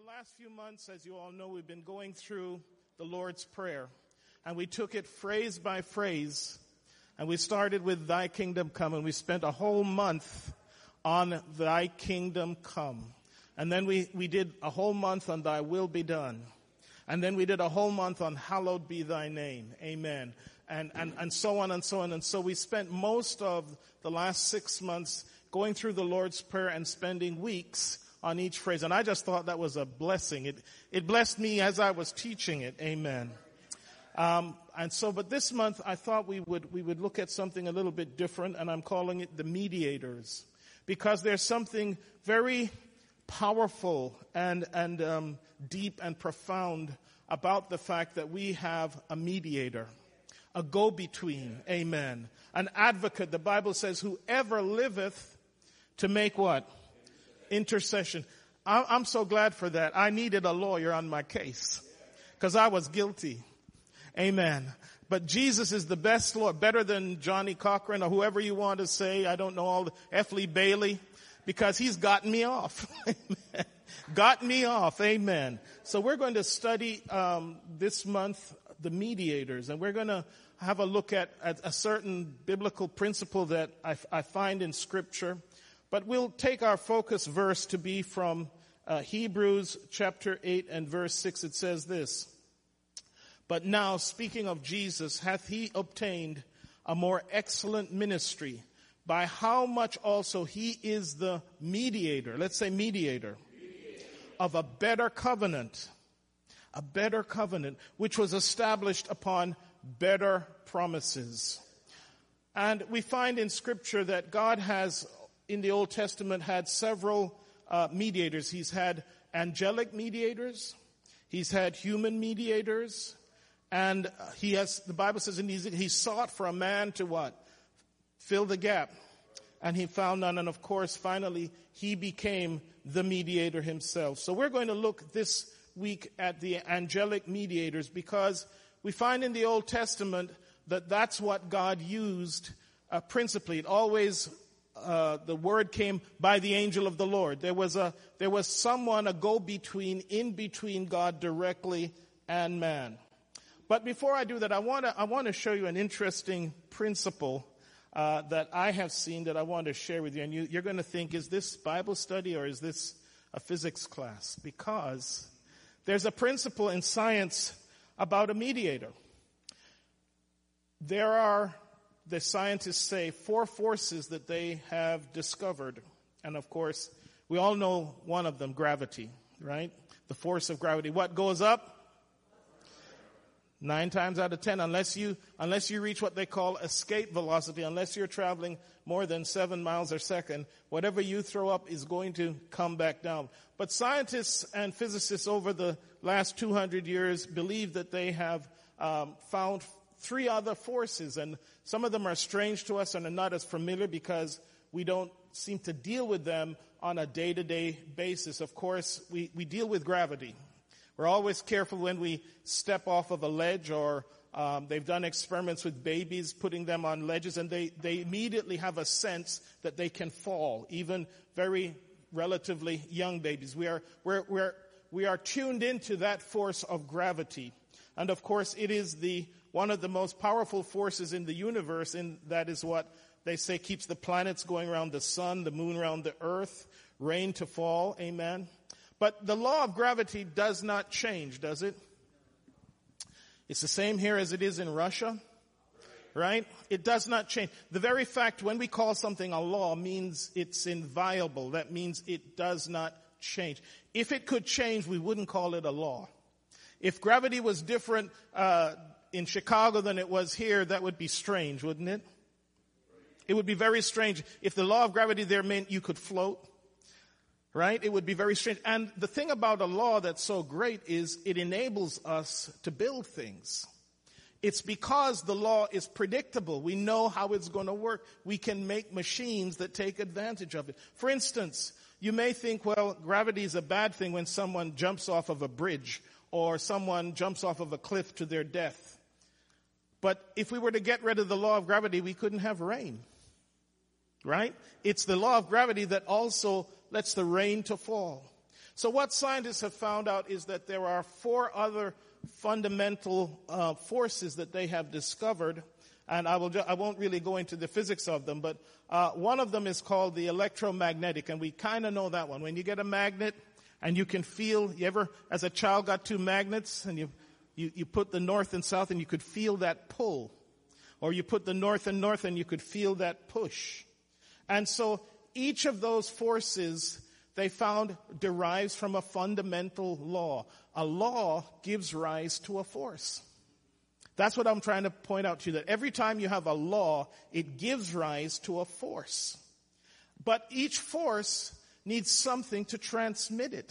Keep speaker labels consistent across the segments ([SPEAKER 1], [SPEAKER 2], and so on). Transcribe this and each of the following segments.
[SPEAKER 1] last few months, as you all know, we've been going through the Lord's Prayer. And we took it phrase by phrase. And we started with Thy Kingdom Come. And we spent a whole month on Thy Kingdom Come. And then we did a whole month on Thy Will Be Done. And then we did a whole month on Hallowed Be Thy Name. Amen. And so on and so on. And so we spent most of the last 6 months going through the Lord's Prayer and spending weeks on each phrase. And I just thought that was a blessing. It blessed me as I was teaching it. Amen. But this month I thought we would look at something a little bit different, and I'm calling it the mediators, because there's something very powerful and deep and profound about the fact that we have a mediator, a go-between. Amen. An advocate. The Bible says, whoever liveth to make what? Intercession. I'm so glad for that. I needed a lawyer on my case because I was guilty. Amen. But Jesus is the best lawyer, better than Johnny Cochran or whoever you want to say. I don't know all the F. Lee Bailey, because he's gotten me off. Amen. Got me off. Amen. So we're going to study this month the mediators, and we're going to have a look at a certain biblical principle that I find in Scripture. But we'll take our focus verse to be from Hebrews chapter 8 and verse 6. It says this: But now, speaking of Jesus, hath he obtained a more excellent ministry, by how much also he is the mediator, let's say mediator, of a better covenant, which was established upon better promises. And we find in Scripture that God has, in the Old Testament, had several mediators. He's had angelic mediators. He's had human mediators. And the Bible says in Ezekiel, he sought for a man to what? Fill the gap. And he found none. And of course, finally, he became the mediator himself. So we're going to look this week at the angelic mediators, because we find in the Old Testament that that's what God used principally. It always the word came by the angel of the Lord. There was someone, a go-between, in between God directly and man. But before I do that, I want to show you an interesting principle that I have seen that I want to share with you. And you're going to think, is this Bible study or is this a physics class? Because there's a principle in science about a mediator. There are, the scientists say, 4 forces that they have discovered. And of course, we all know one of them, gravity, right? The force of gravity. What goes up? 9 times out of 10, unless you reach what they call escape velocity, unless you're traveling more than 7 miles a second, whatever you throw up is going to come back down. But scientists and physicists over the last 200 years believe that they have found 3 other forces, and some of them are strange to us and are not as familiar because we don't seem to deal with them on a day-to-day basis. Of course, we deal with gravity. We're always careful when we step off of a ledge, or they've done experiments with babies, putting them on ledges, and they immediately have a sense that they can fall, even very relatively young babies. We are tuned into that force of gravity. And of course, it is one of the most powerful forces in the universe, and that is what they say keeps the planets going around the sun, the moon around the earth, rain to fall. Amen. But the law of gravity does not change, does it? It's the same here as it is in Russia, right? It does not change. The very fact when we call something a law means it's inviolable. That means it does not change. If it could change, we wouldn't call it a law. If gravity was different in Chicago than it was here, that would be strange, wouldn't it? It would be very strange. If the law of gravity there meant you could float, right? It would be very strange. And the thing about a law that's so great is it enables us to build things. It's because the law is predictable. We know how it's going to work. We can make machines that take advantage of it. For instance, you may think, well, gravity is a bad thing when someone jumps off of a bridge or someone jumps off of a cliff to their death. But if we were to get rid of the law of gravity, we couldn't have rain, right? It's the law of gravity that also lets the rain to fall. So what scientists have found out is that there are 4 other fundamental forces that they have discovered, and I won't really go into the physics of them, but one of them is called the electromagnetic, and we kind of know that one. When you get a magnet and you can feel, you ever, as a child, got 2 magnets and you put the north and south and you could feel that pull, or you put the north and north and you could feel that push. And so each of those forces they found derives from a fundamental law. A law gives rise to a force. That's what I'm trying to point out to you, that every time you have a law, it gives rise to a force. But each force needs something to transmit it.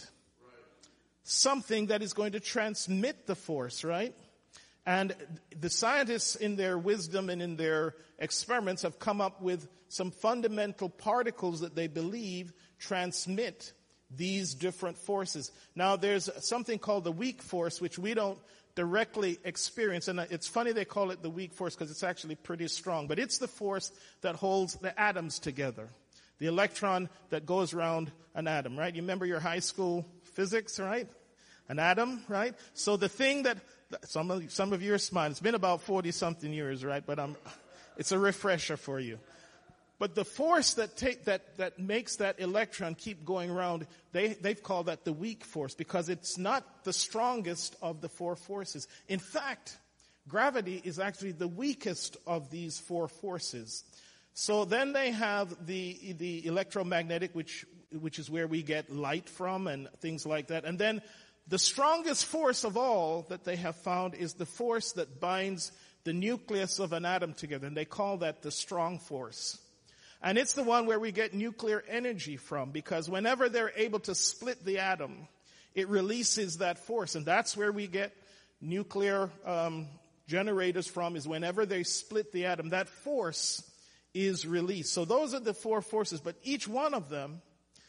[SPEAKER 1] Something that is going to transmit the force, right? And the scientists, in their wisdom and in their experiments, have come up with some fundamental particles that they believe transmit these different forces. Now, there's something called the weak force, which we don't directly experience. And it's funny they call it the weak force because it's actually pretty strong. But it's the force that holds the atoms together. The electron that goes around an atom, right? You remember your high school physics, right? An atom, right? So the thing that some of you are smiling. It's been about 40-something years, right? But it's a refresher for you. But the force that makes that electron keep going around, they've called that the weak force because it's not the strongest of the 4 forces. In fact, gravity is actually the weakest of these 4 forces. So then they have the electromagnetic, which is where we get light from and things like that. And then the strongest force of all that they have found is the force that binds the nucleus of an atom together. And they call that the strong force. And it's the one where we get nuclear energy from, because whenever they're able to split the atom, it releases that force. And that's where we get nuclear generators from, is whenever they split the atom, that force is released. So those are the 4 forces, but each one of them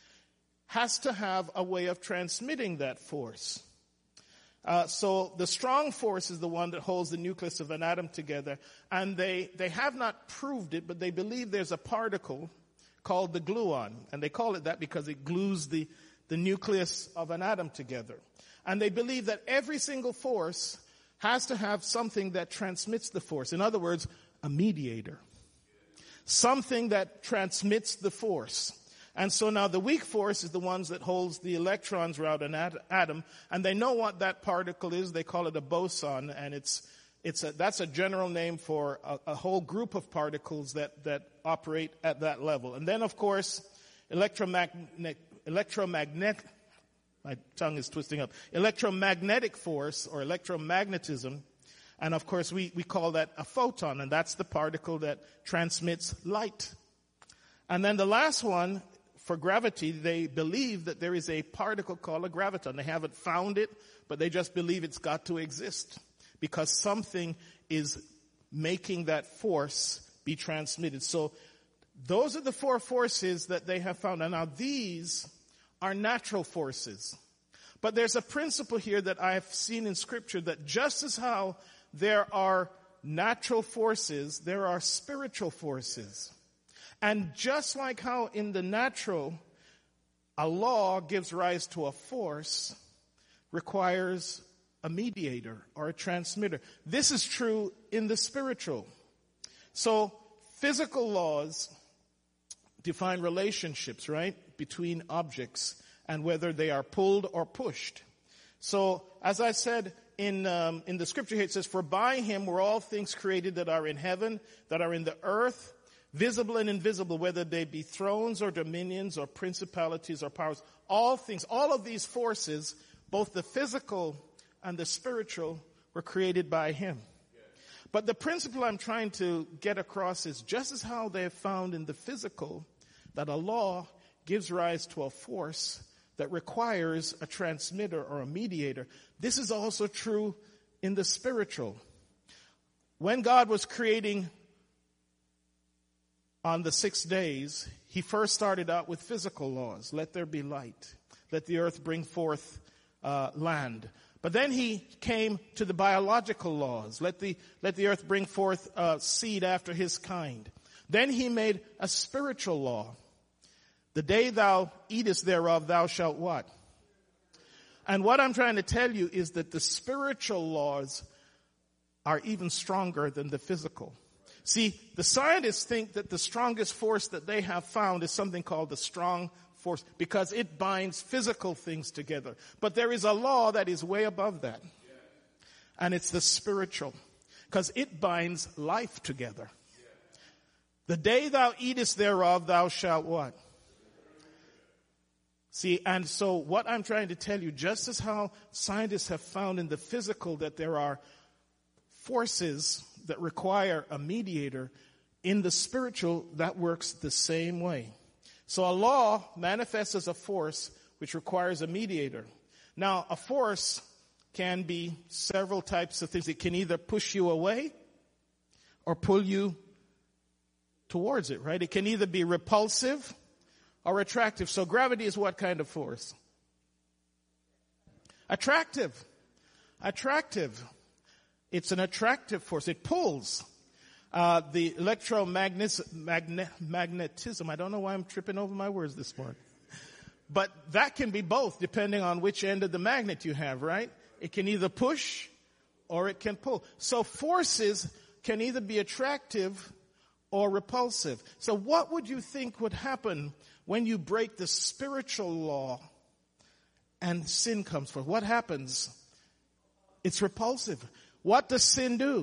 [SPEAKER 1] has to have a way of transmitting that force. So the strong force is the one that holds the nucleus of an atom together. And they have not proved it, but they believe there's a particle called the gluon. And they call it that because it glues the nucleus of an atom together. And they believe that every single force has to have something that transmits the force. In other words, a mediator. Something that transmits the force. And so now the weak force is the ones that holds the electrons around an atom, and they know what that particle is. They call it a boson, and that's a general name for a whole group of particles that operate at that level. And then, of course, electromagnetic, my tongue is twisting up, electromagnetic force or electromagnetism. And of course, we call that a photon, and that's the particle that transmits light. And then the last one, for gravity, they believe that there is a particle called a graviton. They haven't found it, but they just believe it's got to exist because something is making that force be transmitted. So those are the 4 forces that they have found. And now these are natural forces. But there's a principle here that I have seen in Scripture, that just as how there are natural forces, there are spiritual forces. And just like how in the natural, a law gives rise to a force, requires a mediator or a transmitter. This is true in the spiritual. So physical laws define relationships, right, between objects and whether they are pulled or pushed. So as I said in the scripture here, it says, "For by him were all things created that are in heaven, that are in the earth, visible and invisible, whether they be thrones or dominions or principalities or powers." All things, all of these forces, both the physical and the spiritual, were created by him. But the principle I'm trying to get across is just as how they have found in the physical that a law gives rise to a force that requires a transmitter or a mediator, this is also true in the spiritual. When God was creating on the 6 days, he first started out with physical laws. Let there be light. Let the earth bring forth land. But then he came to the biological laws. Let the earth bring forth seed after his kind. Then he made a spiritual law. The day thou eatest thereof, thou shalt what? And what I'm trying to tell you is that the spiritual laws are even stronger than the physical. See, the scientists think that the strongest force that they have found is something called the strong force because it binds physical things together. But there is a law that is way above that. And it's the spiritual, because it binds life together. The day thou eatest thereof, thou shalt what? See, and so what I'm trying to tell you, just as how scientists have found in the physical that there are forces that require a mediator, in the spiritual, that works the same way. So a law manifests as a force which requires a mediator. Now, a force can be several types of things. It can either push you away or pull you towards it, right? It can either be repulsive or attractive. So gravity is what kind of force? Attractive. Attractive. It's an attractive force. It pulls. The electromagnetism, I don't know why I'm tripping over my words this morning. But that can be both, depending on which end of the magnet you have, right? It can either push or it can pull. So forces can either be attractive or repulsive. So what would you think would happen when you break the spiritual law and sin comes forth? What happens? It's repulsive. What does sin do?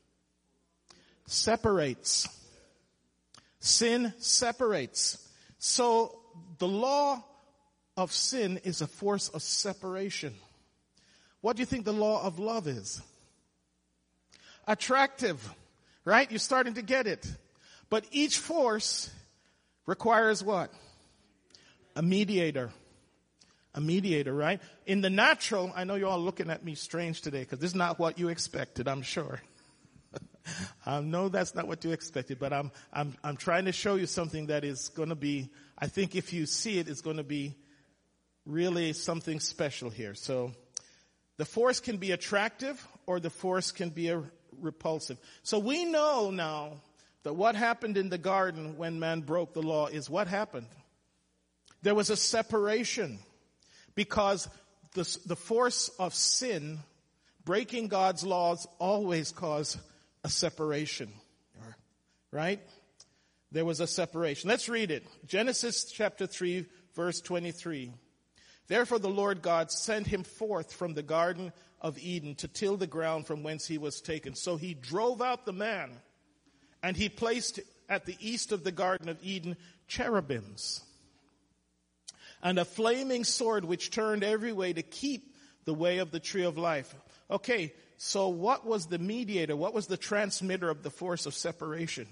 [SPEAKER 1] Separates. Sin separates. So the law of sin is a force of separation. What do you think the law of love is? Attractive, right? You're starting to get it. But each force requires what? A mediator. A mediator, right? In the natural, I know you're all looking at me strange today because this is not what you expected, I'm sure. I know that's not what you expected, but I'm trying to show you something that is going to be, I think if you see it, it's going to be really something special here. So the force can be attractive or the force can be repulsive. So we know now that what happened in the garden when man broke the law is what happened. There was a separation because the force of sin, breaking God's laws, always cause a separation, right? There was a separation. Let's read it. Genesis chapter 3, verse 23. Therefore the Lord God sent him forth from the Garden of Eden to till the ground from whence he was taken. So he drove out the man, and he placed at the east of the Garden of Eden cherubims and a flaming sword which turned every way to keep the way of the tree of life. Okay, so what was the mediator? What was the transmitter of the force of separation?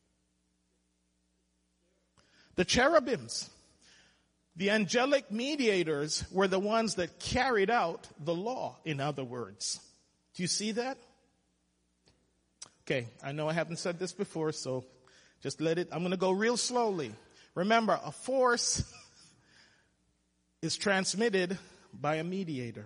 [SPEAKER 1] The cherubims. The angelic mediators were the ones that carried out the law, in other words. Do you see that? Okay, I know I haven't said this before, so just let it, I'm going to go real slowly. Remember, a force is transmitted by a mediator.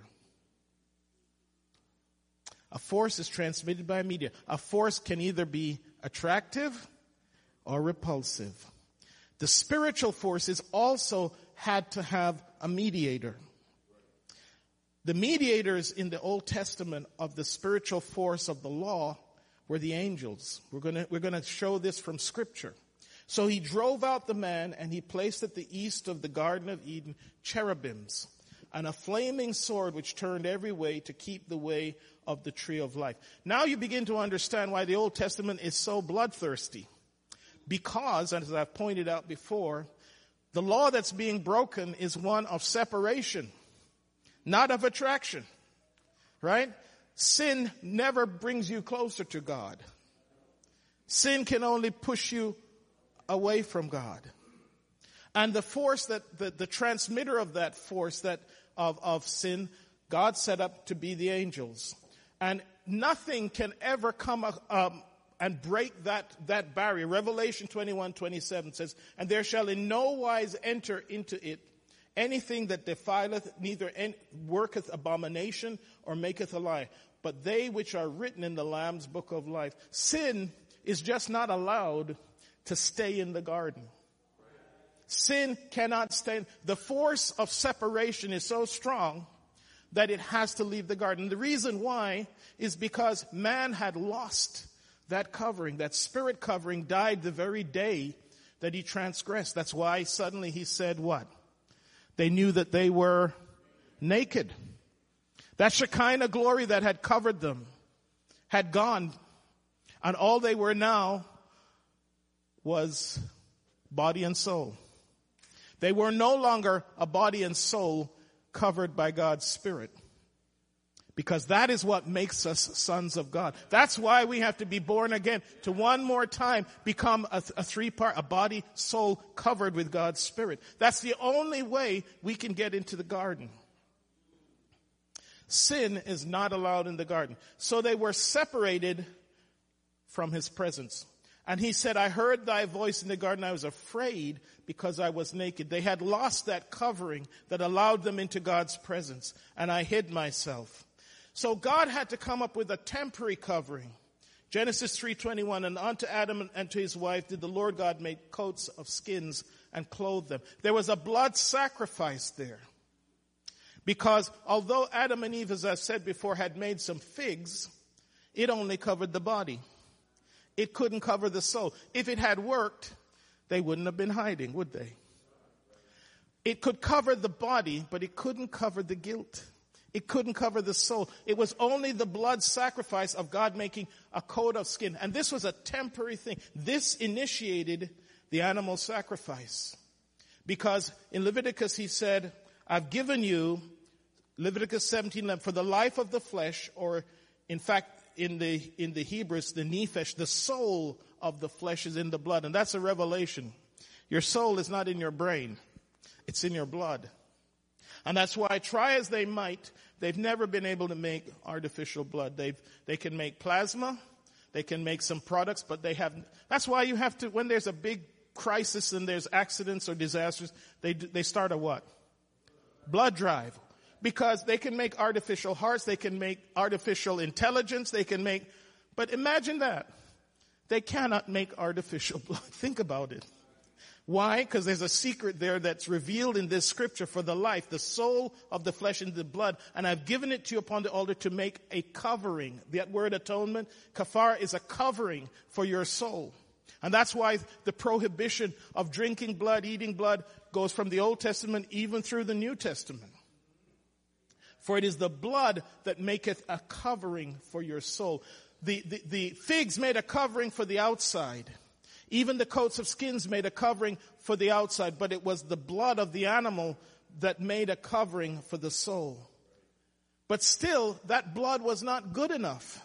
[SPEAKER 1] A force is transmitted by a mediator. A force can either be attractive or repulsive. The spiritual forces also had to have a mediator. The mediators in the Old Testament of the spiritual force of the law were the angels. We're going to show this from Scripture. So he drove out the man, and he placed at the east of the Garden of Eden cherubims and a flaming sword which turned every way to keep the way of the tree of life. Now you begin to understand why the Old Testament is so bloodthirsty. Because, as I've pointed out before, the law that's being broken is one of separation, not of attraction. Right? Sin never brings you closer to God. Sin can only push you away from God. And the force that, the transmitter of that force that of sin, God set up to be the angels. And nothing can ever come and break that barrier. Revelation 21:27 says, and there shall in no wise enter into it anything that defileth, neither worketh abomination or maketh a lie, but they which are written in the Lamb's book of life. Sin is just not allowed to stay in the garden. Sin cannot stay. The force of separation is so strong that it has to leave the garden. The reason why is because man had lost that covering. That spirit covering died the very day that he transgressed. That's why suddenly he said what? They knew that they were naked. That Shekinah glory that had covered them had gone, and all they were now was body and soul. They were no longer a body and soul covered by God's Spirit, because that is what makes us sons of God. That's why we have to be born again, to one more time become a three-part, a body, soul covered with God's Spirit. That's the only way we can get into the garden. Sin is not allowed in the garden. So they were separated from his presence. And he said, I heard thy voice in the garden. I was afraid because I was naked. They had lost that covering that allowed them into God's presence. And I hid myself. So God had to come up with a temporary covering. Genesis 3:21, and unto Adam and to his wife did the Lord God make coats of skins and clothe them. There was a blood sacrifice there. Because although Adam and Eve, as I said before, had made some figs, it only covered the body. It couldn't cover the soul. If it had worked, they wouldn't have been hiding, would they? It could cover the body, but it couldn't cover the guilt. It couldn't cover the soul. It was only the blood sacrifice of God making a coat of skin. And this was a temporary thing. This initiated the animal sacrifice. Because in Leviticus he said, I've given you, Leviticus 17:11, for the life of the flesh, or in fact, in the Hebrews, the nephesh, the soul of the flesh is in the blood. And that's a revelation. Your soul is not in your brain. It's in your blood. And that's why, try as they might, they've never been able to make artificial blood. They can make plasma. They can make some products, but they have, that's why you have to, when there's a big crisis and there's accidents or disasters, they start a what? Blood drive. Because they can make artificial hearts, they can make artificial intelligence, but imagine that. They cannot make artificial blood. Think about it. Why? Because there's a secret there that's revealed in this scripture for the life, the soul of the flesh and the blood. And I've given it to you upon the altar to make a covering. That word atonement, kafar, is a covering for your soul. And that's why the prohibition of drinking blood, eating blood, goes from the Old Testament even through the New Testament. For it is the blood that maketh a covering for your soul. The figs made a covering for the outside. Even the coats of skins made a covering for the outside. But it was the blood of the animal that made a covering for the soul. But still, that blood was not good enough.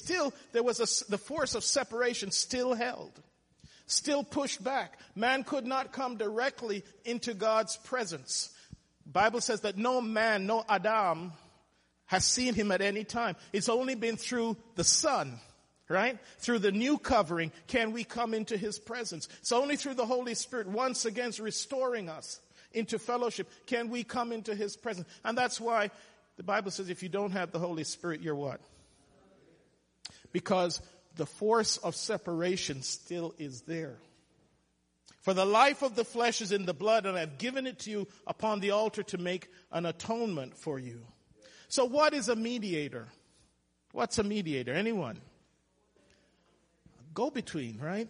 [SPEAKER 1] The force of separation still held. Still pushed back. Man could not come directly into God's presence. The Bible says that no man, no Adam, has seen him at any time. It's only been through the Son, right? Through the new covering can we come into his presence. It's only through the Holy Spirit once again restoring us into fellowship can we come into his presence. And that's why the Bible says if you don't have the Holy Spirit, you're what? Because the force of separation still is there. For the life of the flesh is in the blood, and I've given it to you upon the altar to make an atonement for you. So what is a mediator? What's a mediator? Anyone? Go-between, right?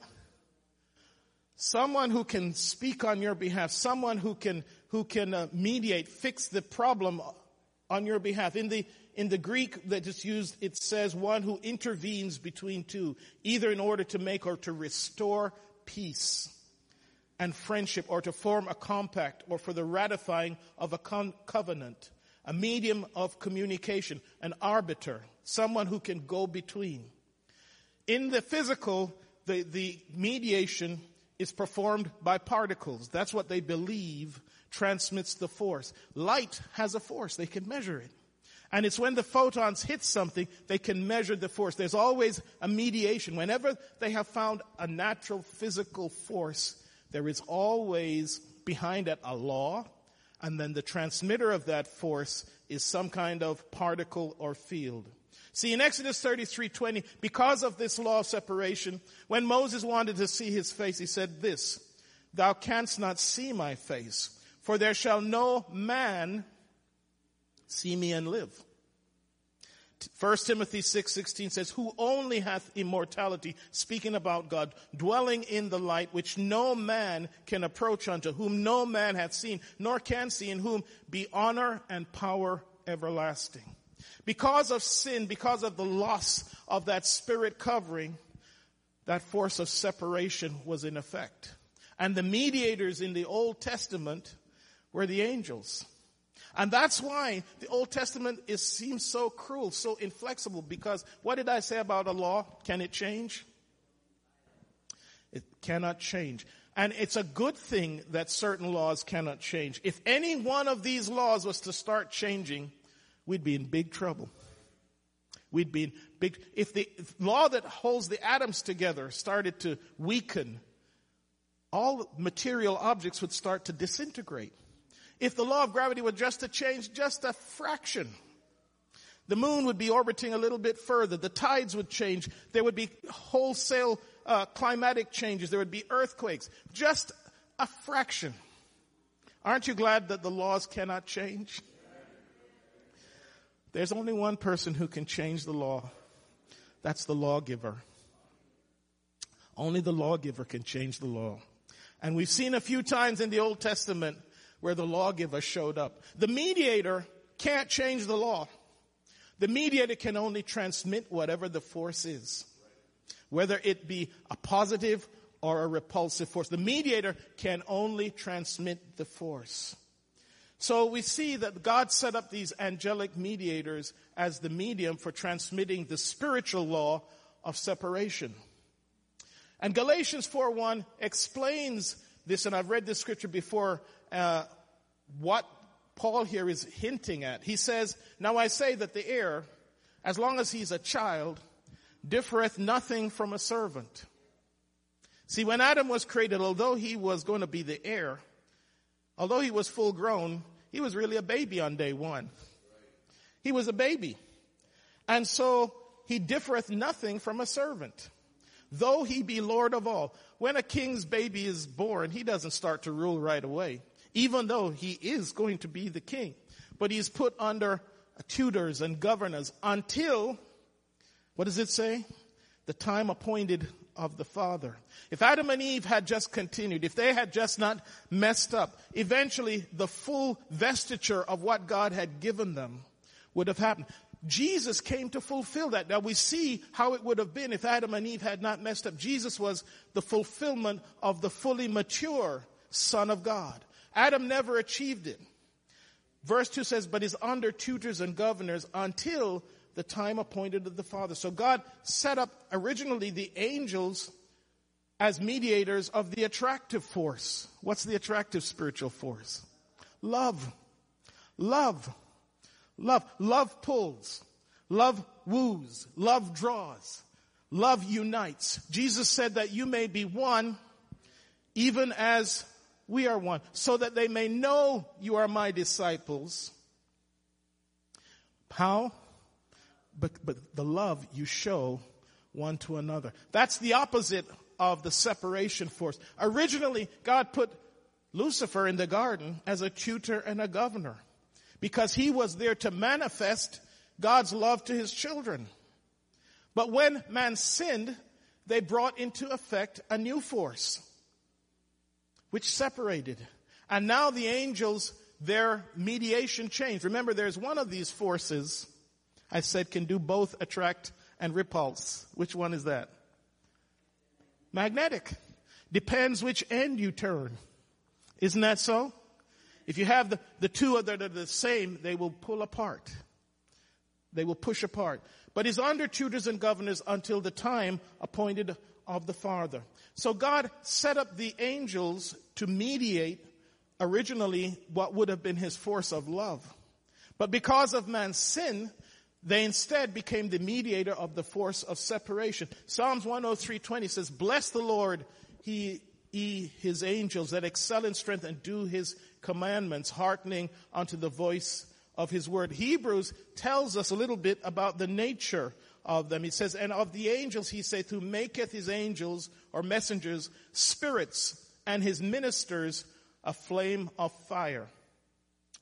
[SPEAKER 1] Someone who can speak on your behalf. Someone who can mediate, fix the problem on your behalf. In the Greek that is used, it says one who intervenes between two, either in order to make or to restore peace and friendship, or to form a compact, or for the ratifying of a covenant, a medium of communication, an arbiter, someone who can go between. In the physical, the mediation is performed by particles. That's what they believe transmits the force. Light has a force. They can measure it. And it's when the photons hit something, they can measure the force. There's always a mediation. Whenever they have found a natural physical force, there is always behind it a law, and then the transmitter of that force is some kind of particle or field. See, in Exodus 33:20, because of this law of separation, when Moses wanted to see his face, he said this, "Thou canst not see my face, for there shall no man See me and live. 1 Timothy 6:16 says, who only hath immortality, speaking about God, dwelling in the light, which no man can approach unto, whom no man hath seen, nor can see, in whom be honor and power everlasting. Because of sin, because of the loss of that spirit covering, that force of separation was in effect. And the mediators in the Old Testament were the angels. And that's why the Old Testament seems so cruel, so inflexible, because what did I say about a law? Can it change? It cannot change. And it's a good thing that certain laws cannot change. If any one of these laws was to start changing, we'd be in big trouble. We'd be in big, if the law that holds the atoms together started to weaken, all material objects would start to disintegrate. If the law of gravity were just to change just a fraction, the moon would be orbiting a little bit further. The tides would change. There would be wholesale climatic changes. There would be earthquakes. Just a fraction. Aren't you glad that the laws cannot change? There's only one person who can change the law. That's the lawgiver. Only the lawgiver can change the law. And we've seen a few times in the Old Testament where the lawgiver showed up. The mediator can't change the law. The mediator can only transmit whatever the force is, whether it be a positive or a repulsive force. The mediator can only transmit the force. So we see that God set up these angelic mediators as the medium for transmitting the spiritual law of separation. And Galatians 4:1 explains this, and I've read this scripture before, what Paul here is hinting at. He says, now I say that the heir, as long as he's a child, differeth nothing from a servant. See, when Adam was created, although he was going to be the heir, although he was full grown, he was really a baby on day one. He was a baby. And so he differeth nothing from a servant, though he be Lord of all. When a king's baby is born, he doesn't start to rule right away, even though he is going to be the king. But he's put under tutors and governors until, what does it say? The time appointed of the Father. If Adam and Eve had just continued, if they had just not messed up, eventually the full vestiture of what God had given them would have happened. Jesus came to fulfill that. Now we see how it would have been if Adam and Eve had not messed up. Jesus was the fulfillment of the fully mature Son of God. Adam never achieved it. Verse 2 says, but is under tutors and governors until the time appointed of the Father. So God set up originally the angels as mediators of the attractive force. What's the attractive spiritual force? Love. Love. Love. Love pulls. Love woos. Love draws. Love unites. Jesus said that you may be one, even as we are one, so that they may know you are my disciples. How? But the love you show one to another. That's the opposite of the separation force. Originally, God put Lucifer in the garden as a tutor and a governor, because he was there to manifest God's love to his children. But when man sinned, they brought into effect a new force, which separated. And now the angels, their mediation changed. Remember, there's one of these forces, I said, can do both attract and repulse. Which one is that? Magnetic. Depends which end you turn. Isn't that so? If you have the two that are the same, they will pull apart. They will push apart. But he's under tutors and governors until the time appointed of the Father. So God set up the angels to mediate originally what would have been his force of love. But because of man's sin, they instead became the mediator of the force of separation. Psalms 103:20 says, bless the Lord, his angels that excel in strength and do his commandments, hearkening unto the voice of his word. Hebrews tells us a little bit about the nature of them. He says, and of the angels he saith, who maketh his angels or messengers spirits, and his ministers a flame of fire.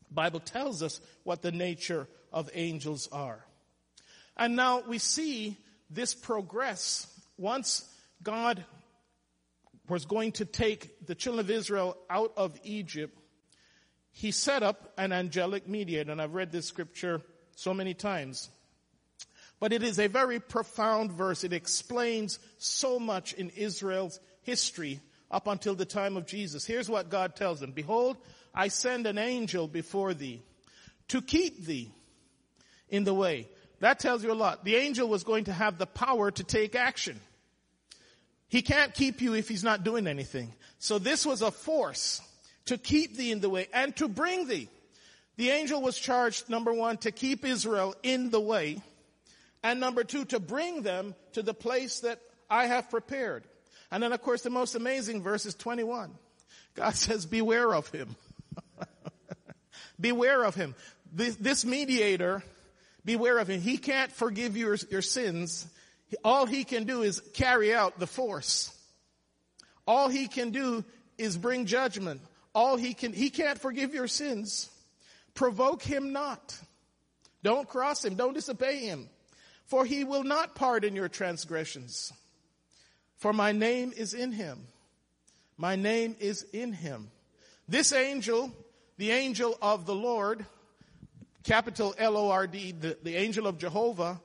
[SPEAKER 1] The Bible tells us what the nature of angels are. And now we see this progress. Once God was going to take the children of Israel out of Egypt, he set up an angelic mediator. And I've read this scripture so many times. But it is a very profound verse. It explains so much in Israel's history up until the time of Jesus. Here's what God tells them. Behold, I send an angel before thee to keep thee in the way. That tells you a lot. The angel was going to have the power to take action. He can't keep you if he's not doing anything. So this was a force to keep thee in the way and to bring thee. The angel was charged, number one, to keep Israel in the way. And number two, to bring them to the place that I have prepared. And then, of course, the most amazing verse is 21. God says, beware of him. Beware of him. This mediator, beware of him. He can't forgive your sins. All he can do is carry out the force. All he can do is bring judgment. He can't forgive your sins. Provoke him not. Don't cross him. Don't disobey him. For he will not pardon your transgressions. For my name is in him. My name is in him. This angel, the angel of the Lord, capital L-O-R-D, the angel of Jehovah,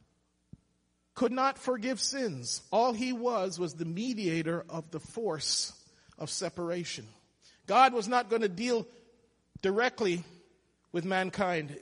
[SPEAKER 1] could not forgive sins. All he was the mediator of the force of separation. God was not going to deal directly with mankind.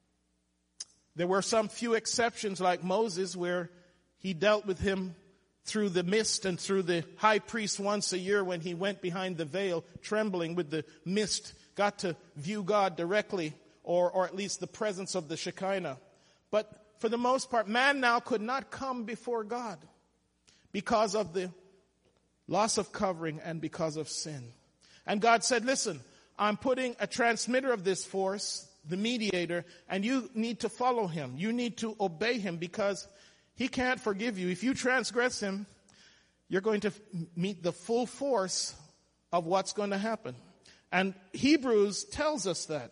[SPEAKER 1] There were some few exceptions like Moses where he dealt with him through the mist and through the high priest once a year when he went behind the veil trembling with the mist, got to view God directly or at least the presence of the Shekinah. But for the most part, man now could not come before God because of the loss of covering and because of sin. And God said, listen, I'm putting a transmitter of this force, the mediator, and you need to follow him. You need to obey him because he can't forgive you. If you transgress him, you're going to meet the full force of what's going to happen. And Hebrews tells us that.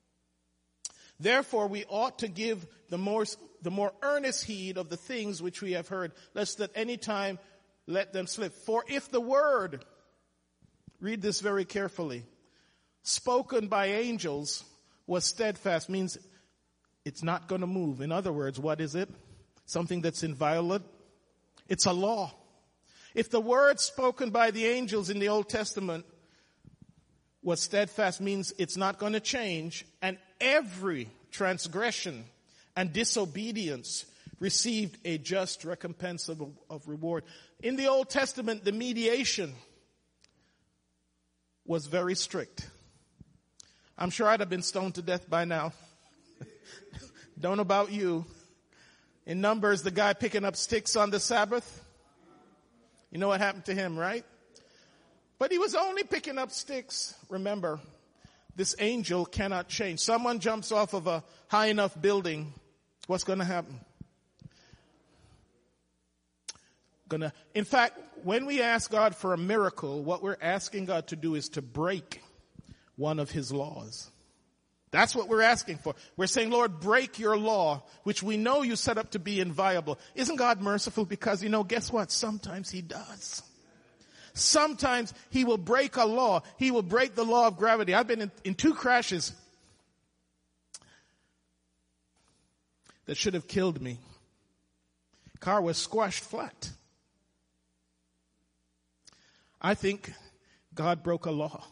[SPEAKER 1] Therefore, we ought to give the more earnest heed of the things which we have heard, lest at any time let them slip. For if the word, read this very carefully, spoken by angels was steadfast, means it's not going to move. In other words, what is it? Something that's inviolate. It's a law. If the word spoken by the angels in the Old Testament was steadfast, means it's not going to change, and every transgression and disobedience received a just recompense of reward. In the Old Testament, the mediation was very strict. I'm sure I'd have been stoned to death by now. Don't know about you. In Numbers, the guy picking up sticks on the Sabbath. You know what happened to him, right? But he was only picking up sticks. Remember, this angel cannot change. Someone jumps off of a high enough building. What's going to happen? In fact, when we ask God for a miracle, what we're asking God to do is to break one of his laws. That's what we're asking for. We're saying, Lord, break your law, which we know you set up to be inviolable. Isn't God merciful? Because, guess what? Sometimes he does. Sometimes he will break a law. He will break the law of gravity. I've been in 2 crashes that should have killed me. Car was squashed flat. I think God broke a law.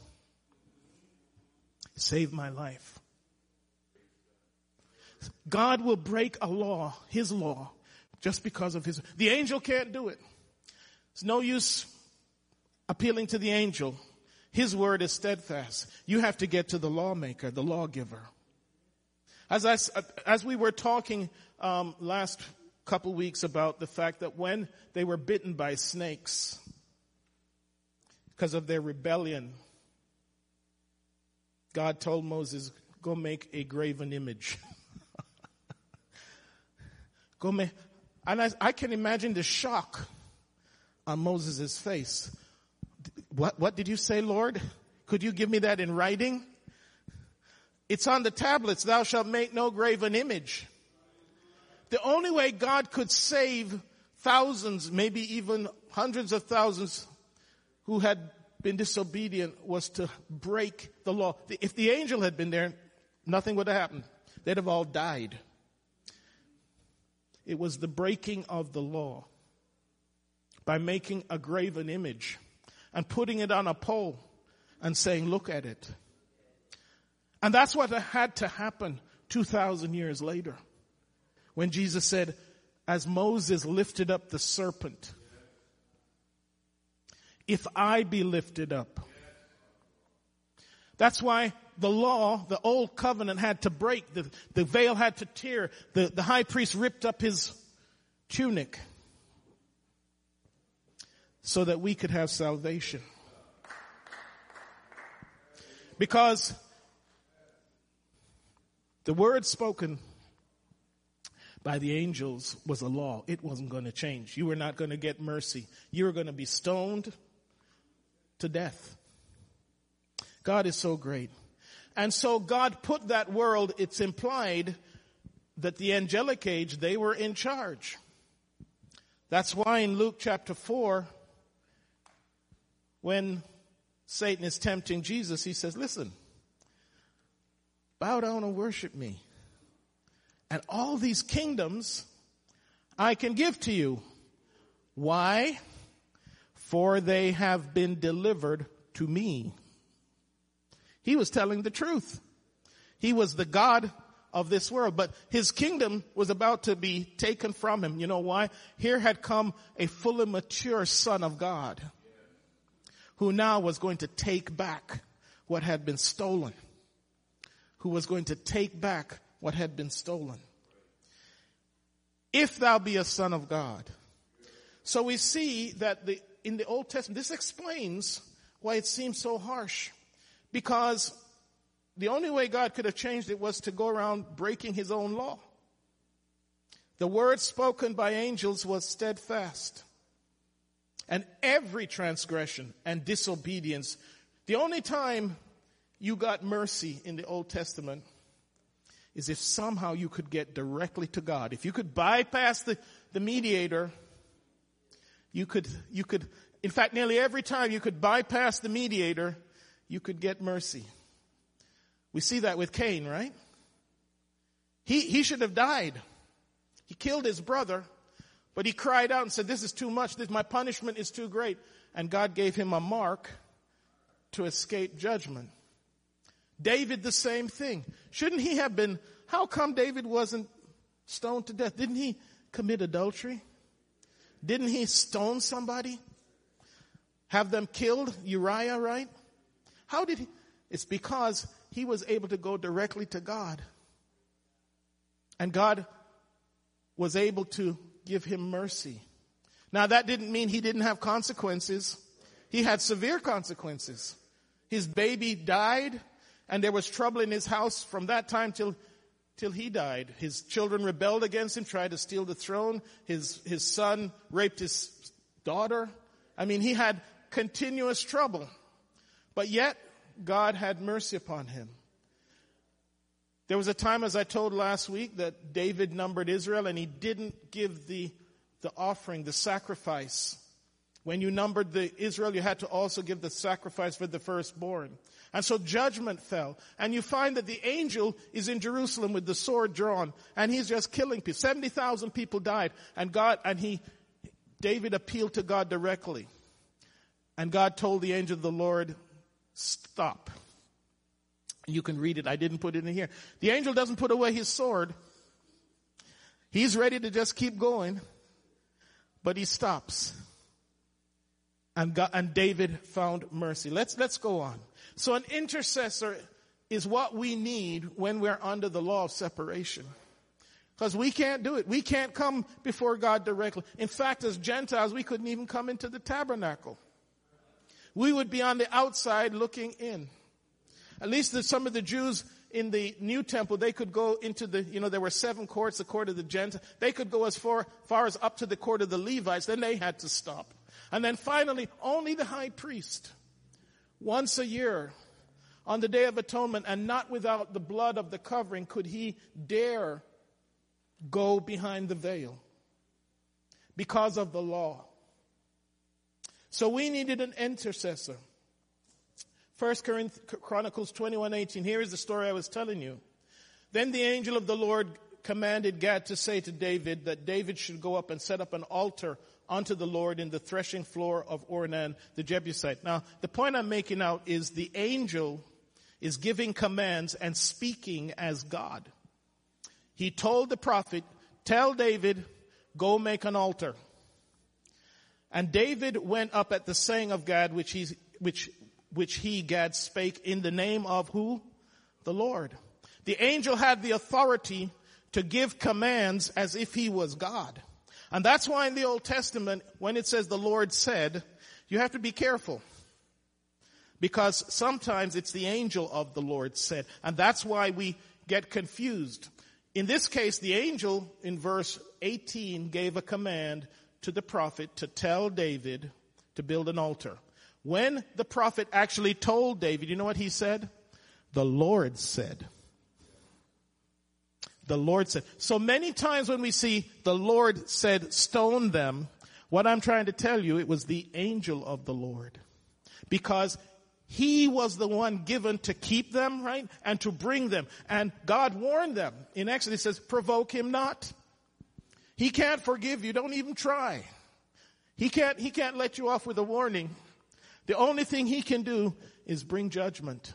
[SPEAKER 1] Saved my life. God will break a law, his law, just because of his. The angel can't do it. It's no use appealing to the angel. His word is steadfast. You have to get to the lawmaker, the lawgiver. As we were talking last couple weeks about the fact that when they were bitten by snakes because of their rebellion, God told Moses, go make a graven image. And I can imagine the shock on Moses' face. What did you say, Lord? Could you give me that in writing? It's on the tablets, thou shalt make no graven image. The only way God could save thousands, maybe even hundreds of thousands who had been disobedient was to break the law. If the angel had been there, nothing would have happened. They'd have all died. It was the breaking of the law by making a graven image and putting it on a pole and saying, look at it. And that's what had to happen 2,000 years later when Jesus said, as Moses lifted up the serpent, if I be lifted up. That's why the law, the old covenant had to break. The veil had to tear. The high priest ripped up his tunic so that we could have salvation. Because the word spoken by the angels was a law. It wasn't going to change. You were not going to get mercy. You were going to be stoned to death. God is so great. And so God put that world, it's implied that the angelic age, they were in charge. That's why in Luke chapter 4, when Satan is tempting Jesus, he says, listen, bow down and worship me. And all these kingdoms I can give to you. Why? For they have been delivered to me. He was telling the truth. He was the God of this world, but his kingdom was about to be taken from him. You know why? Here had come a fully mature son of God who now was going to take back what had been stolen. Who was going to take back what had been stolen. If thou be a son of God. So we see that in the Old Testament, this explains why it seems so harsh. Because the only way God could have changed it was to go around breaking his own law. The word spoken by angels was steadfast. And every transgression and disobedience, the only time you got mercy in the Old Testament is if somehow you could get directly to God. If you could bypass the mediator, you could, in fact, nearly every time you could bypass the mediator, you could get mercy. We see that with Cain, right? He should have died. He killed his brother, but he cried out and said, this is too much. My punishment is too great. And God gave him a mark to escape judgment. David, the same thing. Shouldn't he have been, how come David wasn't stoned to death? Didn't he commit adultery? Didn't he stone somebody? Have them killed? Uriah, right? How did he? It's because he was able to go directly to God. And God was able to give him mercy. Now that didn't mean he didn't have consequences. He had severe consequences. His baby died, and there was trouble in his house from that time till he died. His children rebelled against him, tried to steal the throne. His son raped his daughter. I mean, he had continuous trouble. But yet, God had mercy upon him. There was a time, as I told last week, that David numbered Israel and he didn't give the offering, the sacrifice. When you numbered the Israel, you had to also give the sacrifice for the firstborn. And so judgment fell. And you find that the angel is in Jerusalem with the sword drawn, and he's just killing people. 70,000 people died. And David appealed to God directly. And God told the angel of the Lord, stop. You can read it. I didn't put it in here. The angel doesn't put away his sword. He's ready to just keep going. But he stops. And David found mercy. Let's go on. So an intercessor is what we need when we're under the law of separation. Because we can't do it. We can't come before God directly. In fact, as Gentiles, we couldn't even come into the tabernacle. We would be on the outside looking in. At least some of the Jews in the new temple, they could go into there were 7 courts, the court of the Gentiles. They could go as far as up to the court of the Levites. Then they had to stop. And then finally, only the high priest, once a year, on the Day of Atonement, and not without the blood of the covering could he dare go behind the veil because of the law. So we needed an intercessor. 1 Chronicles 21:18. Here is the story I was telling you. Then the angel of the Lord commanded Gad to say to David that David should go up and set up an altar unto the Lord in the threshing floor of Ornan the Jebusite. Now, the point I'm making out is the angel is giving commands and speaking as God. He told the prophet, tell David, go make an altar. And David went up at the saying of Gad, which he, Gad, spake in the name of who? The Lord. The angel had the authority to give commands as if he was God. And that's why in the Old Testament, when it says the Lord said, you have to be careful. Because sometimes it's the angel of the Lord said. And that's why we get confused. In this case, the angel in verse 18 gave a command to the prophet to tell David to build an altar. When the prophet actually told David, you know what he said? The Lord said. The Lord said. So many times when we see the Lord said, stone them, what I'm trying to tell you, it was the angel of the Lord. Because he was the one given to keep them, right? And to bring them. And God warned them. In Exodus it says, provoke him not. He can't forgive you. Don't even try. He can't let you off with a warning. The only thing he can do is bring judgment.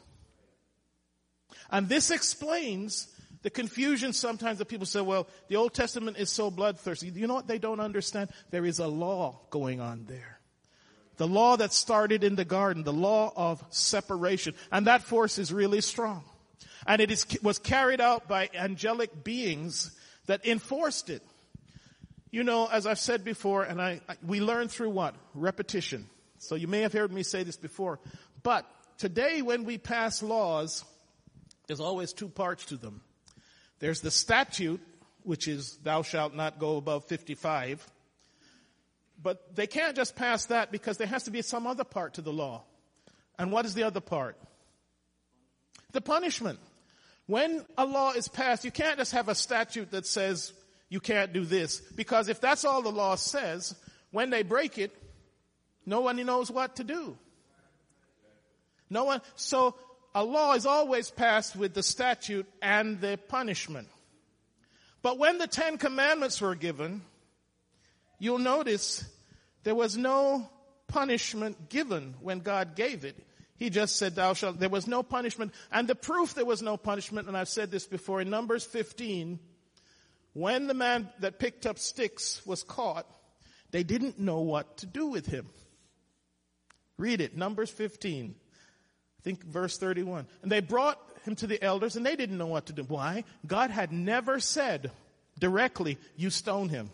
[SPEAKER 1] And this explains the confusion sometimes that people say, well, the Old Testament is so bloodthirsty. You know what they don't understand? There is a law going on there. The law that started in the garden, the law of separation. And that force is really strong. And it was carried out by angelic beings that enforced it. You know, as I've said before, and we learn through what? Repetition. So you may have heard me say this before. But today when we pass laws, there's always two parts to them. There's the statute, which is thou shalt not go above 55. But they can't just pass that because there has to be some other part to the law. And what is the other part? The punishment. When a law is passed, you can't just have a statute that says you can't do this. Because if that's all the law says, when they break it, no one knows what to do. No one. So a law is always passed with the statute and the punishment. But when the 10 Commandments were given, you'll notice there was no punishment given when God gave it. He just said, thou shalt. There was no punishment. And the proof there was no punishment, and I've said this before, in Numbers 15, when the man that picked up sticks was caught, they didn't know what to do with him. Read it, Numbers 15. I think verse 31. And they brought him to the elders, and they didn't know what to do. Why? God had never said directly, you stone him.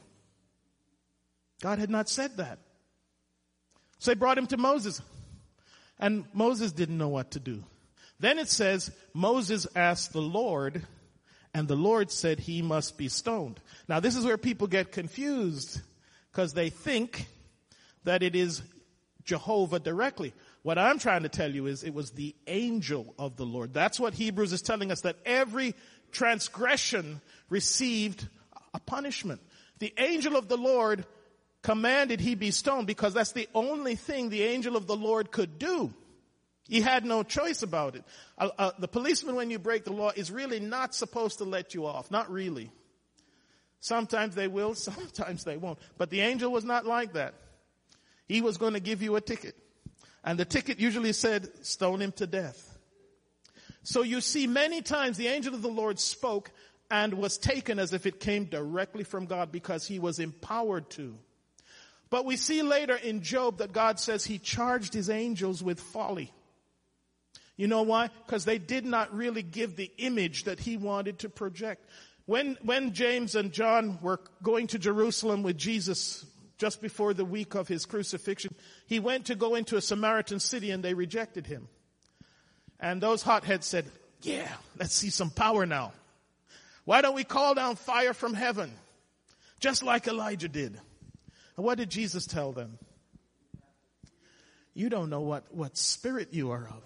[SPEAKER 1] God had not said that. So they brought him to Moses. And Moses didn't know what to do. Then it says, Moses asked the Lord, and the Lord said he must be stoned. Now this is where people get confused, because they think that it is Jehovah directly. What I'm trying to tell you is it was the angel of the Lord. That's what Hebrews is telling us, that every transgression received a punishment. The angel of the Lord commanded he be stoned because that's the only thing the angel of the Lord could do. He had no choice about it. The policeman, when you break the law, is really not supposed to let you off. Not really. Sometimes they will, sometimes they won't. But the angel was not like that. He was going to give you a ticket. And the ticket usually said, stone him to death. So you see many times the angel of the Lord spoke and was taken as if it came directly from God because he was empowered to. But we see later in Job that God says he charged his angels with folly. You know why? Because they did not really give the image that he wanted to project. When James and John were going to Jerusalem with Jesus just before the week of his crucifixion, he went to go into a Samaritan city and they rejected him. And those hotheads said, yeah, let's see some power now. Why don't we call down fire from heaven? Just like Elijah did. And what did Jesus tell them? You don't know what spirit you are of.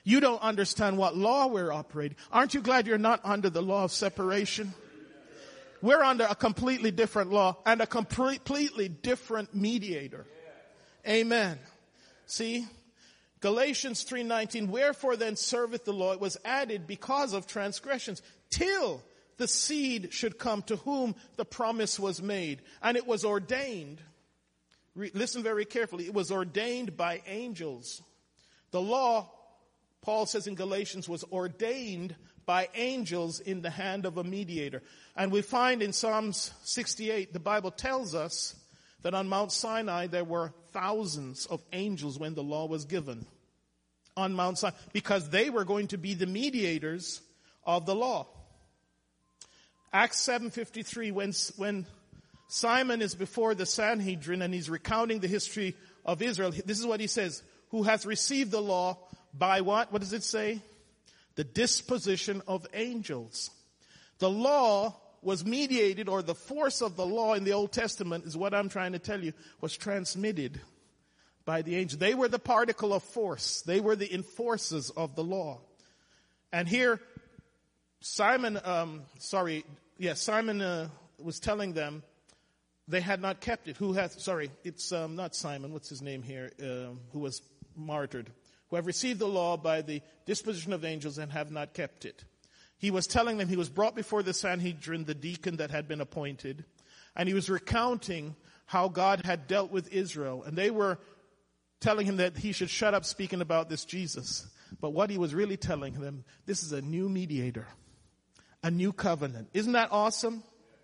[SPEAKER 1] You don't understand what law we're operating. Aren't you glad you're not under the law of separation? We're under a completely different law and a completely different mediator. Amen. See? Galatians 3:19, wherefore then serveth the law? It was added because of transgressions, till the seed should come to whom the promise was made. And it was ordained. Listen very carefully. It was ordained by angels. The law, Paul says in Galatians, was ordained by angels in the hand of a mediator. And we find in Psalms 68, the Bible tells us that on Mount Sinai there were thousands of angels when the law was given. On Mount Sinai, because they were going to be the mediators of the law. Acts 7:53, when Simon is before the Sanhedrin and he's recounting the history of Israel, this is what he says, who hath received the law by what? What does it say? The disposition of angels. The law was mediated, or the force of the law in the Old Testament is what I'm trying to tell you, was transmitted by the angels. They were the particle of force. They were the enforcers of the law. And here, Simon was telling them they had not kept it. It's not Simon, what's his name here, who was martyred, who have received the law by the disposition of angels and have not kept it. He was telling them, he was brought before the Sanhedrin, the deacon that had been appointed, and he was recounting how God had dealt with Israel. And they were telling him that he should shut up speaking about this Jesus. But what he was really telling them, this is a new mediator, a new covenant. Isn't that awesome?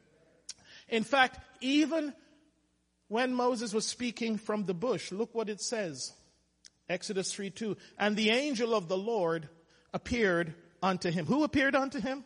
[SPEAKER 1] In fact, even when Moses was speaking from the bush, look what it says. Exodus 3:2. And the angel of the Lord appeared unto him. Who appeared unto him?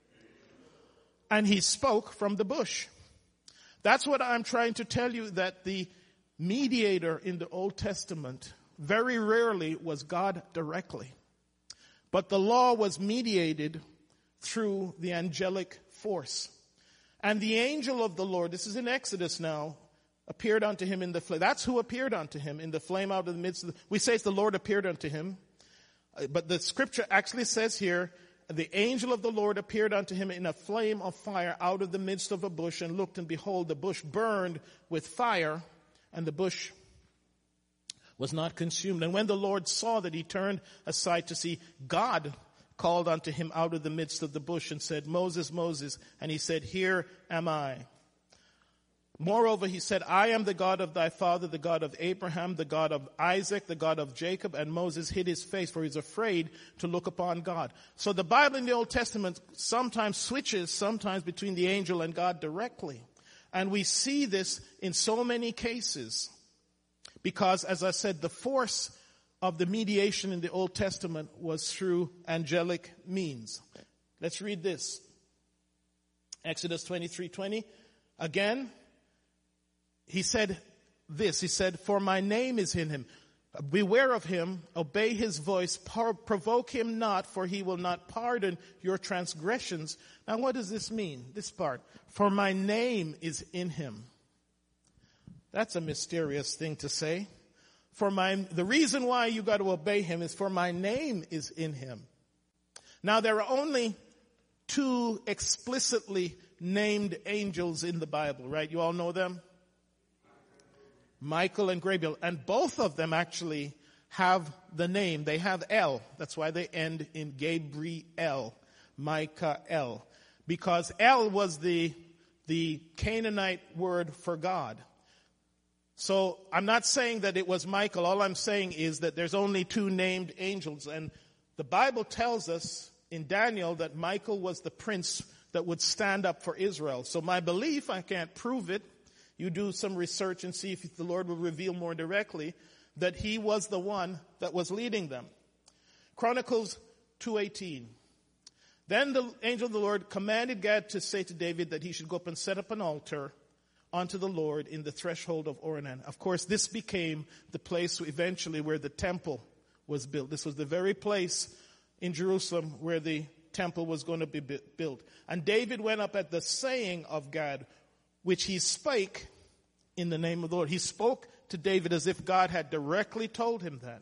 [SPEAKER 1] And he spoke from the bush. That's what I'm trying to tell you, that the mediator in the Old Testament very rarely was God directly. But the law was mediated through the angelic force. And the angel of the Lord, this is in Exodus now, appeared unto him in the flame. That's who appeared unto him in the flame out of the midst of the... We say it's the Lord appeared unto him. But the scripture actually says here, the angel of the Lord appeared unto him in a flame of fire out of the midst of a bush, and looked, and behold, the bush burned with fire, and the bush was not consumed. And when the Lord saw that, he turned aside to see. God called unto him out of the midst of the bush and said, Moses, Moses. And he said, Here am I. Moreover, he said, I am the God of thy father, the God of Abraham, the God of Isaac, the God of Jacob. And Moses hid his face, for he was afraid to look upon God. So the Bible in the Old Testament sometimes switches between the angel and God directly. And we see this in so many cases. Because, as I said, the force of the mediation in the Old Testament was through angelic means. Let's read this. Exodus 23:20. Again, he said this. He said, For my name is in him. Beware of him, obey his voice, provoke him not, for he will not pardon your transgressions. Now what does this mean, this part? For my name is in him. That's a mysterious thing to say. The reason why you got to obey him is for my name is in him. Now there are only two explicitly named angels in the Bible, right? You all know them? Michael and Gabriel. And both of them actually have the name. They have El. That's why they end in Gabriel, Michael. Because El was the Canaanite word for God. So I'm not saying that it was Michael. All I'm saying is that there's only two named angels. And the Bible tells us in Daniel that Michael was the prince that would stand up for Israel. So my belief, I can't prove it. You do some research and see if the Lord will reveal more directly that he was the one that was leading them. Chronicles 2:18. Then the angel of the Lord commanded Gad to say to David that he should go up and set up an altar unto the Lord in the threshold of Ornan. Of course, this became the place eventually where the temple was built. This was the very place in Jerusalem where the temple was going to be built. And David went up at the saying of Gad, which he spake in the name of the Lord. He spoke to David as if God had directly told him that.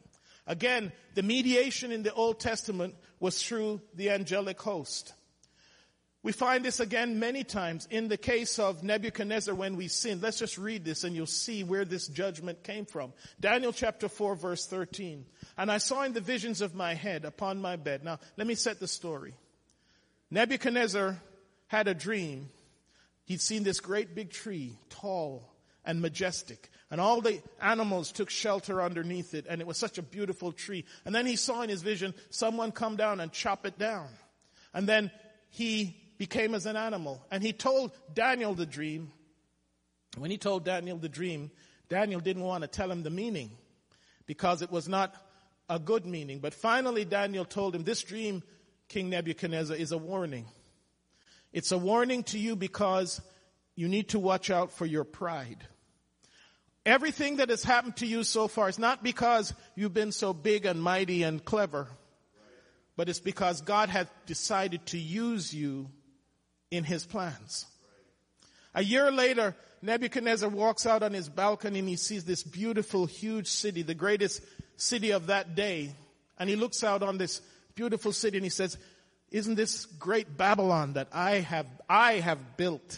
[SPEAKER 1] Again, the mediation in the Old Testament was through the angelic host. We find this again many times in the case of Nebuchadnezzar when we sinned. Let's just read this and you'll see where this judgment came from. Daniel chapter 4 verse 13. And I saw in the visions of my head upon my bed. Now, let me set the story. Nebuchadnezzar had a dream. He'd seen this great big tree, tall and majestic. And all the animals took shelter underneath it. And it was such a beautiful tree. And then he saw in his vision someone come down and chop it down. And then he became as an animal. And he told Daniel the dream. When he told Daniel the dream, Daniel didn't want to tell him the meaning because it was not a good meaning. But finally Daniel told him, this dream, King Nebuchadnezzar, is a warning. It's a warning to you because you need to watch out for your pride. Everything that has happened to you so far is not because you've been so big and mighty and clever, but it's because God has decided to use you in his plans. A year later, Nebuchadnezzar walks out on his balcony and he sees this beautiful, huge city, the greatest city of that day. And he looks out on this beautiful city and he says, isn't this great Babylon that I have built?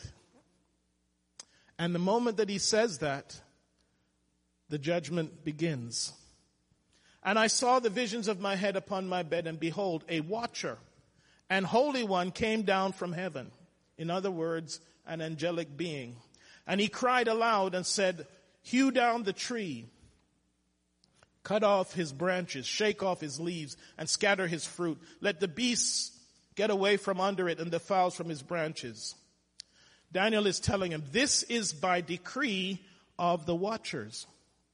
[SPEAKER 1] And the moment that he says that, the judgment begins. And I saw the visions of my head upon my bed, and behold, a watcher and holy one came down from heaven. In other words, an angelic being. And he cried aloud and said, hew down the tree, cut off his branches, shake off his leaves, and scatter his fruit. Let the beasts get away from under it and the fowls from his branches. Daniel is telling him, this is by decree of the watchers.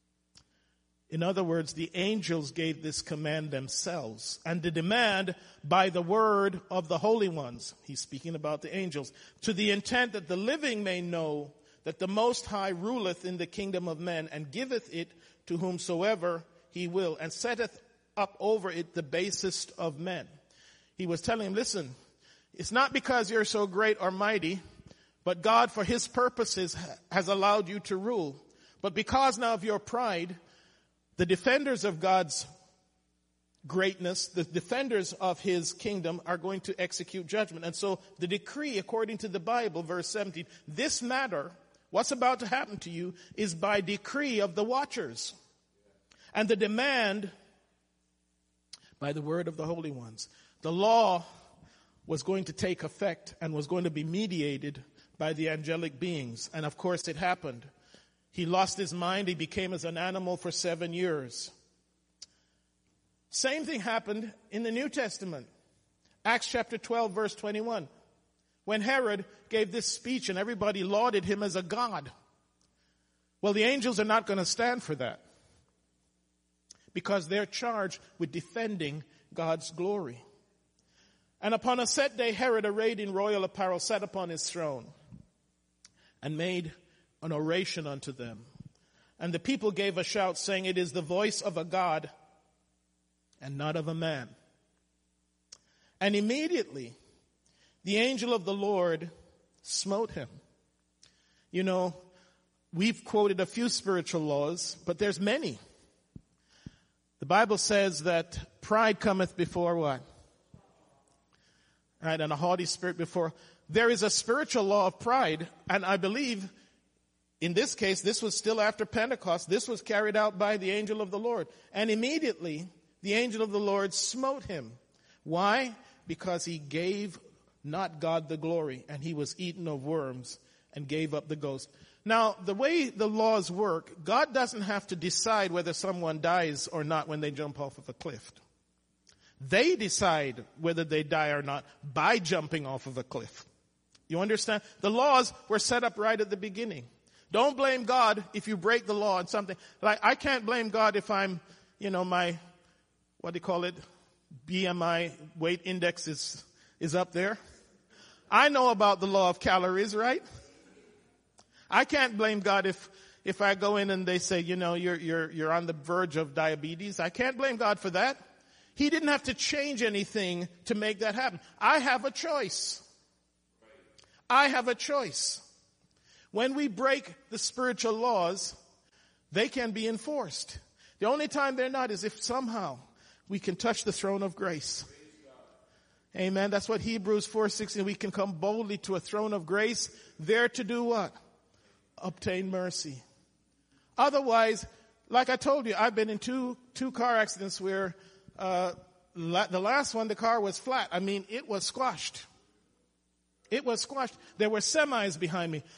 [SPEAKER 1] In other words, the angels gave this command themselves, and the demand by the word of the holy ones. He's speaking about the angels, to the intent that the living may know that the Most High ruleth in the kingdom of men, and giveth it to whomsoever he will, and setteth up over it the basest of men. He was telling him, listen, it's not because you're so great or mighty, but God for his purposes has allowed you to rule. But because now of your pride, the defenders of God's greatness, the defenders of his kingdom are going to execute judgment. And so the decree, according to the Bible, verse 17, this matter, what's about to happen to you, is by decree of the watchers. And the demand by the word of the holy ones. The law was going to take effect and was going to be mediated by the angelic beings. And of course it happened. He lost his mind. He became as an animal for 7 years. Same thing happened in the New Testament. Acts chapter 12, verse 21. When Herod gave this speech and everybody lauded him as a god. Well, the angels are not going to stand for that, because they're charged with defending God's glory. And upon a set day, Herod, arrayed in royal apparel, sat upon his throne and made an oration unto them. And the people gave a shout, saying, it is the voice of a God and not of a man. And immediately the angel of the Lord smote him. You know, we've quoted a few spiritual laws, but there's many. The Bible says that pride cometh before what? Right, and a haughty spirit before. There is a spiritual law of pride, and I believe in this case, this was still after Pentecost. This was carried out by the angel of the Lord. And immediately, the angel of the Lord smote him. Why? Because he gave not God the glory, and he was eaten of worms and gave up the ghost. Now, the way the laws work, God doesn't have to decide whether someone dies or not when they jump off of a cliff. They decide whether they die or not by jumping off of a cliff. You understand? The laws were set up right at the beginning. Don't blame God if you break the law on something. Like, I can't blame God if I'm, my, BMI weight index is up there. I know about the law of calories, right? I can't blame God if I go in and they say, you're on the verge of diabetes. I can't blame God for that. He didn't have to change anything to make that happen. I have a choice. I have a choice. When we break the spiritual laws, they can be enforced. The only time they're not is if somehow we can touch the throne of grace. Amen. That's what Hebrews 4:16. We can come boldly to a throne of grace, there to do what? Obtain mercy. Otherwise, like I told you, I've been in two car accidents where the last one, the car was flat. I mean, it was squashed. It was squashed. There were semis behind me.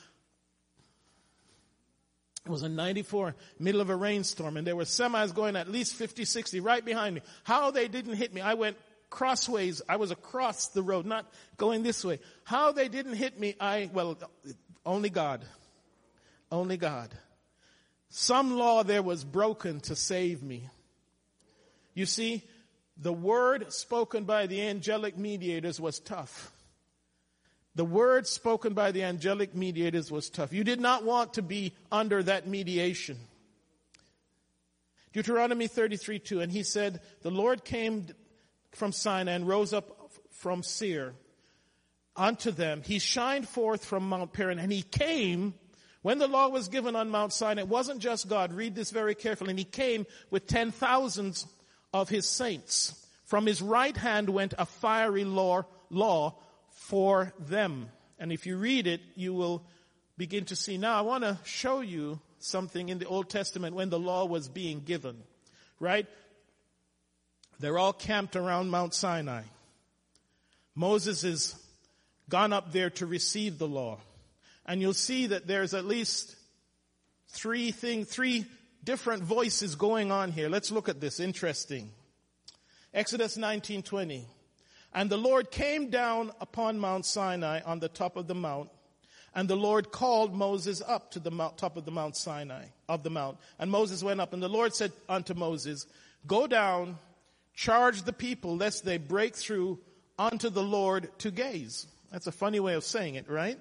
[SPEAKER 1] It was a 94, middle of a rainstorm, and there were semis going at least 50, 60 right behind me. How they didn't hit me, I went crossways. I was across the road, not going this way. How they didn't hit me, only God. Only God. Some law there was broken to save me. You see, the word spoken by the angelic mediators was tough. The word spoken by the angelic mediators was tough. You did not want to be under that mediation. Deuteronomy 33:2, and he said, the Lord came from Sinai and rose up from Seir unto them. He shined forth from Mount Paran, and he came when the law was given on Mount Sinai. It wasn't just God. Read this very carefully. And he came with 10,000s of his saints. From his right hand went a fiery law for them. And if you read it, you will begin to see. Now, I want to show you something in the Old Testament when the law was being given. Right? They're all camped around Mount Sinai. Moses has gone up there to receive the law. And you'll see that there's at least three different voices going on here. Let's look at this. Interesting. Exodus 19:20. And the Lord came down upon Mount Sinai on the top of the mount. And the Lord called Moses up to the top of the Mount Sinai, of the mount. And Moses went up. And the Lord said unto Moses, go down, charge the people, lest they break through unto the Lord to gaze. That's a funny way of saying it, right?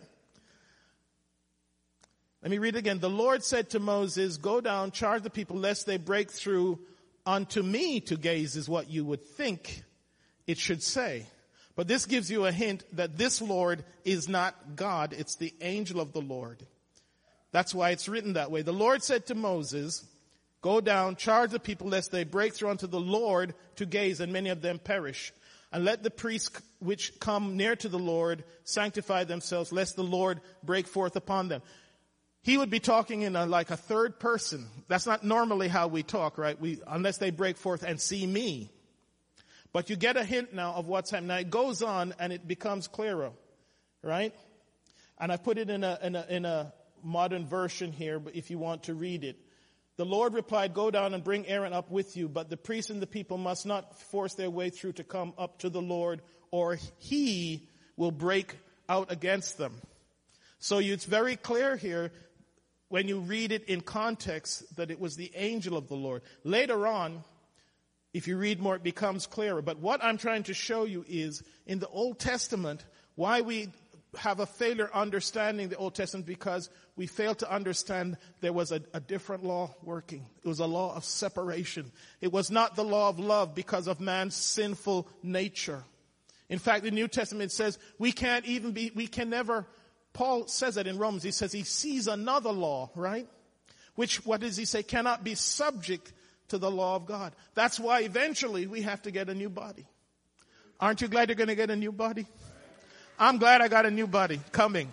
[SPEAKER 1] Let me read it again. The Lord said to Moses, go down, charge the people, lest they break through unto me to gaze, is what you would think it should say. But this gives you a hint that this Lord is not God. It's the angel of the Lord. That's why it's written that way. The Lord said to Moses, go down, charge the people, lest they break through unto the Lord to gaze, and many of them perish. And let the priests which come near to the Lord sanctify themselves, lest the Lord break forth upon them. He would be talking in like a third person. That's not normally how we talk, right? Unless they break forth and see me. But you get a hint now of what's happening. Now it goes on and it becomes clearer, right? And I put it in a modern version here, but if you want to read it. The Lord replied, go down and bring Aaron up with you, but the priests and the people must not force their way through to come up to the Lord, or he will break out against them. So it's very clear here when you read it in context that it was the angel of the Lord. Later on, if you read more, it becomes clearer. But what I'm trying to show you is in the Old Testament, why we have a failure understanding the Old Testament, because we fail to understand there was a different law working. It was a law of separation. It was not the law of love because of man's sinful nature. In fact, the New Testament says we can never, Paul says it in Romans, he says he sees another law, right? Which, what does he say? Cannot be subject to the law of God. That's why eventually we have to get a new body. Aren't you glad you're going to get a new body? I'm glad I got a new body coming.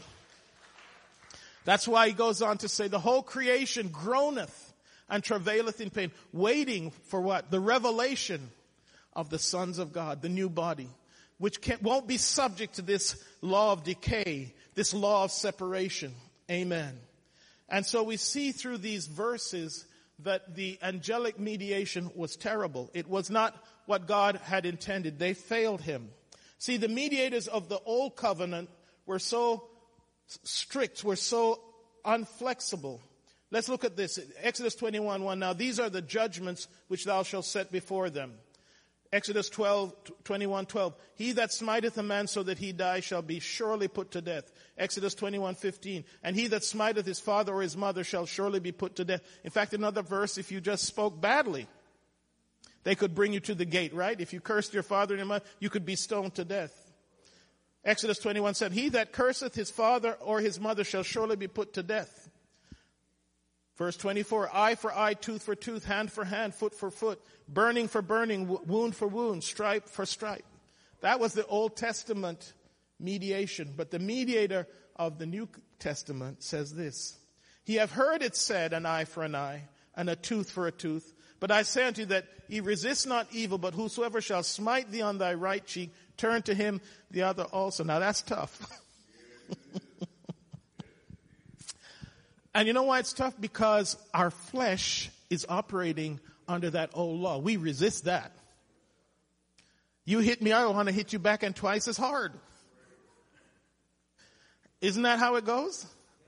[SPEAKER 1] That's why he goes on to say the whole creation groaneth and travaileth in pain, waiting for what? The revelation of the sons of God, the new body, which won't be subject to this law of decay, this law of separation. Amen. And so we see through these verses that the angelic mediation was terrible. It was not what God had intended. They failed him. See, the mediators of the old covenant were so strict, were so unflexible. Let's look at this. Exodus 21:1. Now these are the judgments which thou shalt set before them. Exodus 21:12. He that smiteth a man so that he die shall be surely put to death. Exodus 21:15. And he that smiteth his father or his mother shall surely be put to death. In fact, another verse, if you just spoke badly, they could bring you to the gate, right? If you cursed your father and your mother, you could be stoned to death. Exodus 21:7. He that curseth his father or his mother shall surely be put to death. Verse 24, eye for eye, tooth for tooth, hand for hand, foot for foot, burning for burning, wound for wound, stripe for stripe. That was the Old Testament mediation. But the mediator of the New Testament says this: Ye have heard it said, an eye for an eye, and a tooth for a tooth. But I say unto you that ye resist not evil, but whosoever shall smite thee on thy right cheek, turn to him the other also. Now that's tough. And you know why it's tough? Because our flesh is operating under that old law. We resist that. You hit me, I want to hit you back and twice as hard. Isn't that how it goes?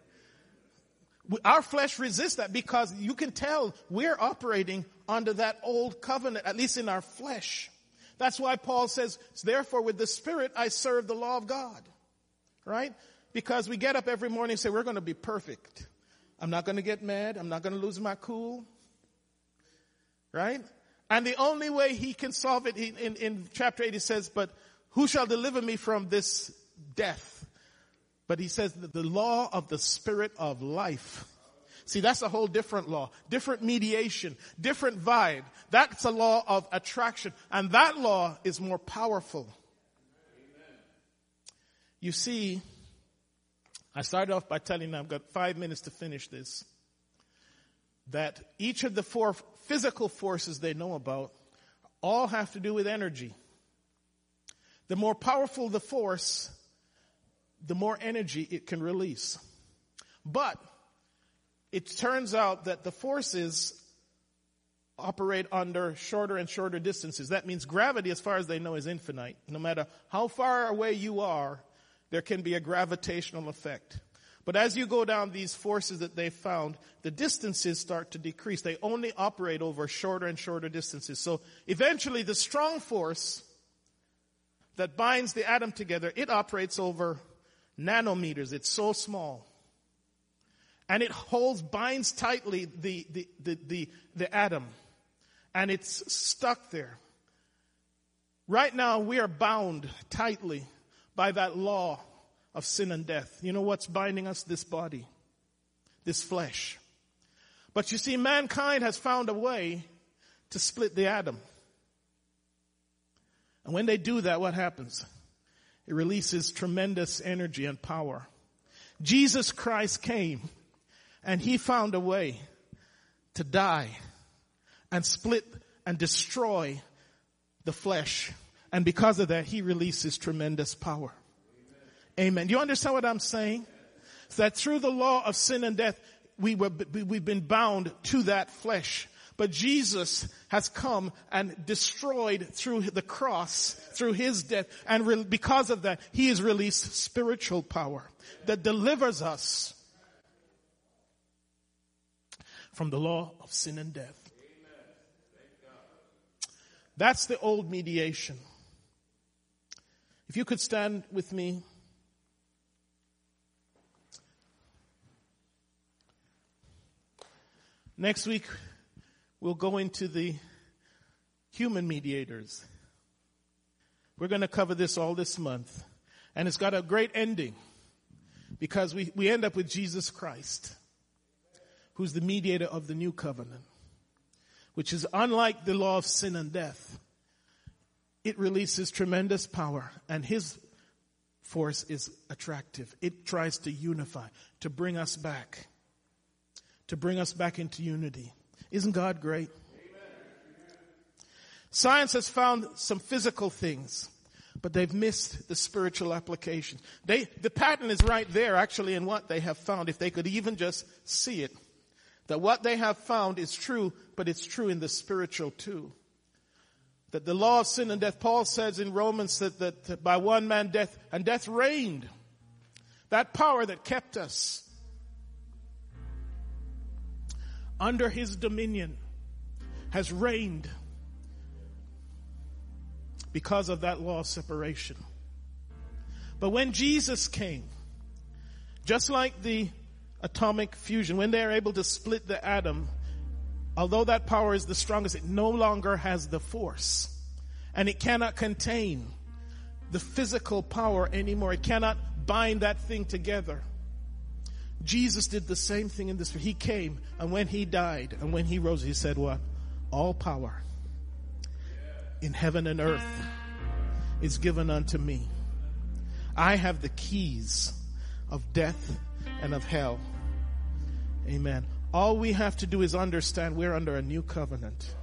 [SPEAKER 1] Our flesh resists that because you can tell we're operating under that old covenant, at least in our flesh. That's why Paul says, therefore with the Spirit I serve the law of God. Right? Because we get up every morning and say, we're going to be perfect. I'm not going to get mad. I'm not going to lose my cool. Right? And the only way he can solve it, in chapter 8 he says, but who shall deliver me from this death? But he says that the law of the Spirit of life. See, that's a whole different law, different mediation, different vibe. That's a law of attraction. And that law is more powerful. Amen. You see, I started off by telling you, I've got 5 minutes to finish this, that each of the 4 physical forces they know about all have to do with energy. The more powerful the force, the more energy it can release. But it turns out that the forces operate under shorter and shorter distances. That means gravity, as far as they know, is infinite. No matter how far away you are, there can be a gravitational effect. But as you go down these forces that they found, the distances start to decrease. They only operate over shorter and shorter distances. So eventually the strong force that binds the atom together, it operates over nanometers. It's so small. And it binds tightly the atom. And it's stuck there. Right now we are bound tightly by that law of sin and death. You know what's binding us? This body, this flesh. But you see, mankind has found a way to split the atom. And when they do that, what happens? It releases tremendous energy and power. Jesus Christ came and he found a way to die and split and destroy the flesh. And because of that, he releases tremendous power. Amen. Do you understand what I'm saying? It's that through the law of sin and death, we've been bound to that flesh. But Jesus has come and destroyed through the cross, through his death. And because of that, he has released spiritual power that delivers us from the law of sin and death. That's the old mediation. If you could stand with me. Next week, we'll go into the human mediators. We're going to cover this all this month. And it's got a great ending because we end up with Jesus Christ, who's the mediator of the new covenant, which is unlike the law of sin and death. It releases tremendous power, and his force is attractive. It tries to unify, to bring us back into unity. Isn't God great? Amen. Science has found some physical things, but they've missed the spiritual application. The pattern is right there actually in what they have found, if they could even just see it. That what they have found is true, but it's true in the spiritual too. That the law of sin and death, Paul says in Romans that by one man death, and death reigned. That power that kept us under his dominion has reigned because of that law of separation. But when Jesus came, just like the atomic fusion, when they are able to split the atom, although that power is the strongest, it no longer has the force. And it cannot contain the physical power anymore. It cannot bind that thing together. Jesus did the same thing in this. He came, and when he died, and when he rose, he said what? All power in heaven and earth is given unto me. I have the keys of death and of hell. Amen. All we have to do is understand we're under a new covenant,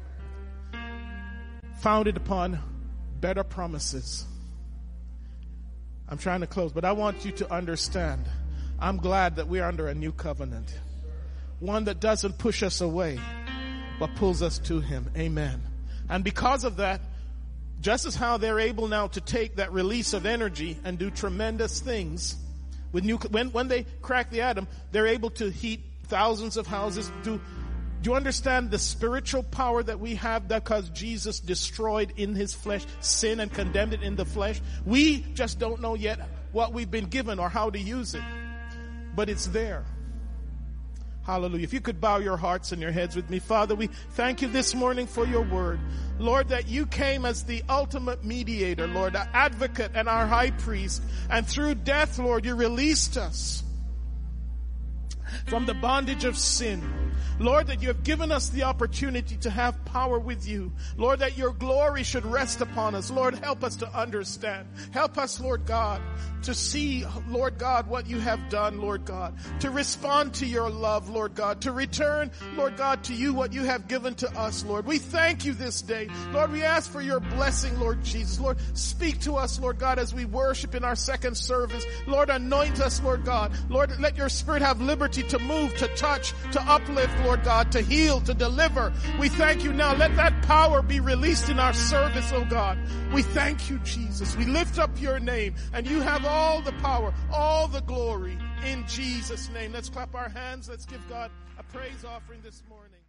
[SPEAKER 1] founded upon better promises. I'm trying to close, but I want you to understand, I'm glad that we're under a new covenant. One that doesn't push us away, but pulls us to him. Amen. And because of that, just as how they're able now to take that release of energy and do tremendous things with when they crack the atom, they're able to heat thousands of houses. Do you understand the spiritual power that we have because Jesus destroyed in his flesh sin and condemned it in the flesh? We just don't know yet what we've been given or how to use it, but it's there. Hallelujah. If you could bow your hearts and your heads with me. Father, we thank you this morning for your word. Lord, that you came as the ultimate mediator, Lord, our advocate and our high priest. And through death, Lord, you released us from the bondage of sin. Lord, that you have given us the opportunity to have power with you. Lord, that your glory should rest upon us. Lord, help us to understand. Help us, Lord God, to see, Lord God, what you have done, Lord God, to respond to your love, Lord God, to return, Lord God, to you what you have given to us, Lord. We thank you this day. Lord, we ask for your blessing, Lord Jesus. Lord, speak to us, Lord God, as we worship in our second service. Lord, anoint us, Lord God. Lord, let your spirit have liberty to move, to touch, to uplift, Lord God, to heal, to deliver. We thank you now. Let that power be released in our service, oh God. We thank you, Jesus. We lift up your name, and you have all the power, all the glory in Jesus' name. Let's clap our hands. Let's give God a praise offering this morning.